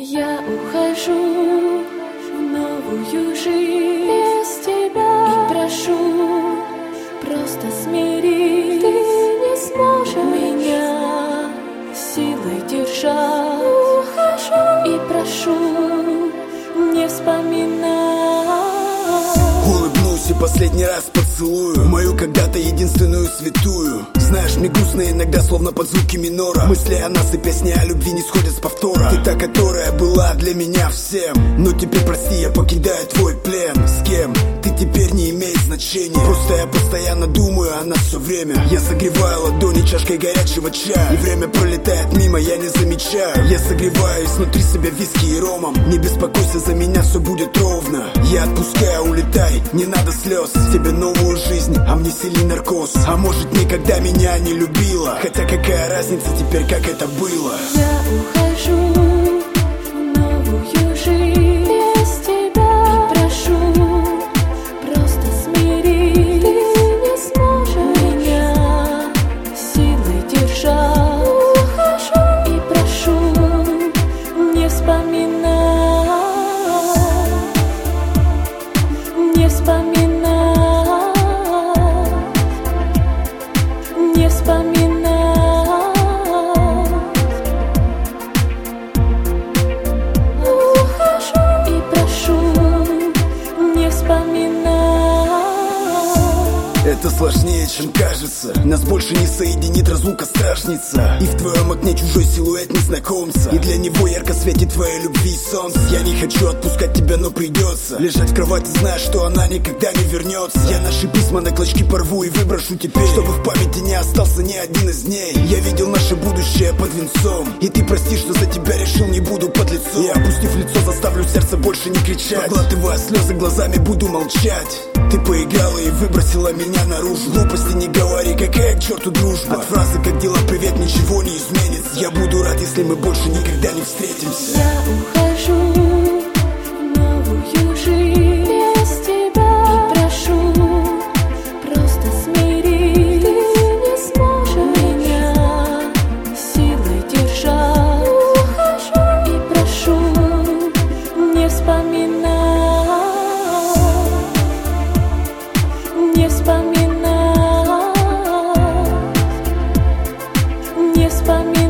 Я ухожу в новую жизнь без тебя и прошу, просто смири. Ты не сможешь меня силой держать. Ухожу и прошу, не вспоминай. Улыбнусь и последний раз поцелую мою когда-то единственную святую. Знаешь, мне грустно иногда, словно под звуки минора. Мысли о нас и песни о любви не сходят с повтора. Ты та, которая была для меня всем. Но теперь, прости, я покидаю твой плен. С кем? Ты теперь не имеет значения. Просто я постоянно думаю о нас все время. Я согреваю ладони чашкой горячего чая, и время пролетает мимо, я не замечаю. Я согреваюсь внутри себя виски и ромом. Не беспокойся за меня, все будет ровно. Я отпускаю, улетай, не надо слез. Тебе новую жизнь, а мне сильный наркоз. А может, никогда меня не любила. Хотя какая разница теперь, как это было. Я ухожу в новую жизнь без тебя и прошу, просто смири. Ты не сможешь меня силой держать. Ухожу и прошу, не вспоминай, не вспоминай, не вспоминай. Это сложнее, чем кажется. Нас больше не соединит разлука страшница. И в твоем окне чужой силуэт незнакомца. И для него ярко светит твоей любви солнце. Я не хочу отпускать тебя, но придется лежать в кровати, зная, что она никогда не вернется. Я наши письма на клочки порву и выброшу теперь, чтобы в памяти не остался ни один из дней. Я видел наше будущее под венцом, и ты прости, что за тебя решил, не буду под лицом. Я, опустив лицо, заставлю сердце больше не кричать. Проглатывая слезы, глазами буду молчать. Ты поиграла и выбросила меня наружу. Глупости не говори, какая к черту дружба. От фразы «как дела, привет» ничего не изменится. Я буду рад, если мы больше никогда не встретимся. Я ухожу в новую жизнь без тебя и прошу, просто смири. Ты не сможешь меня силой держать. Ухожу и прошу, не вспоминай, не вспоминай, не вспоминай.